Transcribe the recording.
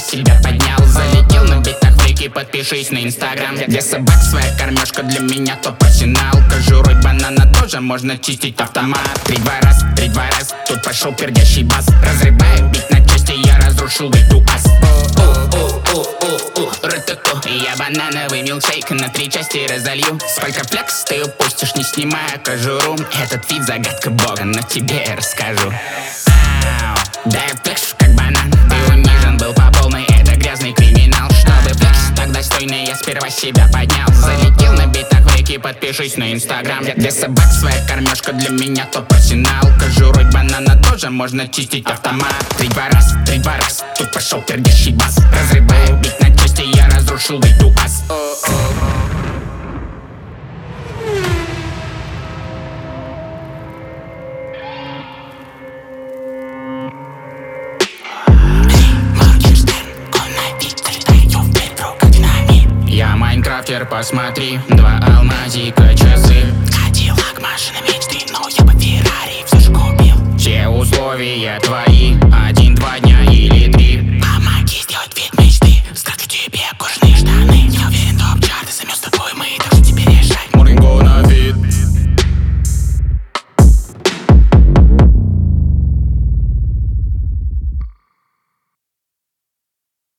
себя поднял. Залетел на битах фейки, подпишись на инстаграм. Для собак своя кормежка, для меня топ-арсенал. Кожурой банана тоже можно чистить автомат. Три два раз, тут пошел пердящий бас. Разрываю бит на части, я разрушил эту ас. Я банановый милкшейк на 3 части разолью. Сколько флекс ты упустишь, не снимая кожуру. Этот вид загадка бога, но тебе я расскажу. Да я флекшу как банан. Ты унижен был по полной, это грязный криминал. Чтобы флекс так достойный, я сперва себя поднял. Залетел на битах веки, подпишись на инстаграм. Для собак своя кормежка, для меня топ-арсенал. Кожурой банана тоже можно чистить автомат. Три два раз, тут пошел пердящий бас. Разрываю бит на части, я разрушил эту ас. Я майнкрафтер, посмотри, 2 алмазика.